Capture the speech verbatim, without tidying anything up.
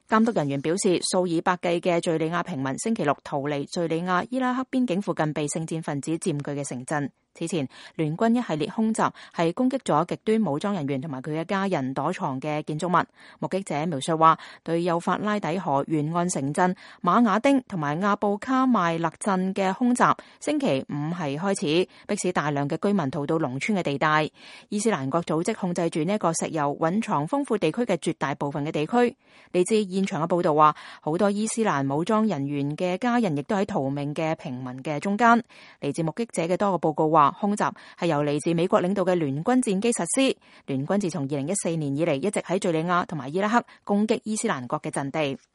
監督人員表示，數以百計嘅敘利亞平民星期六逃離敘利亞伊拉克邊境附近被聖戰分子佔據嘅城鎮。此前，聯軍一系列空襲係攻擊咗極端武裝人員同埋佢嘅家人躲藏嘅建築物。目擊者描述話，對幼發拉底河沿岸城鎮馬雅丁同埋亞布卡邁勒鎮嘅空襲，星期五係開始，迫使大量嘅居民逃到農村嘅地帶。伊斯蘭國組織控制住呢一個石油蘊藏豐富地區嘅絕大部分嘅地區。嚟自現場嘅報道話，好多伊斯蘭武裝人員嘅家人亦都喺逃命嘅平民嘅中間。嚟自目擊者嘅多個報告話，空襲係由嚟自美國領導嘅聯軍戰機實施。聯軍自從二零一四年以嚟一直喺敘利亞同埋伊拉克攻擊伊斯蘭國嘅陣地。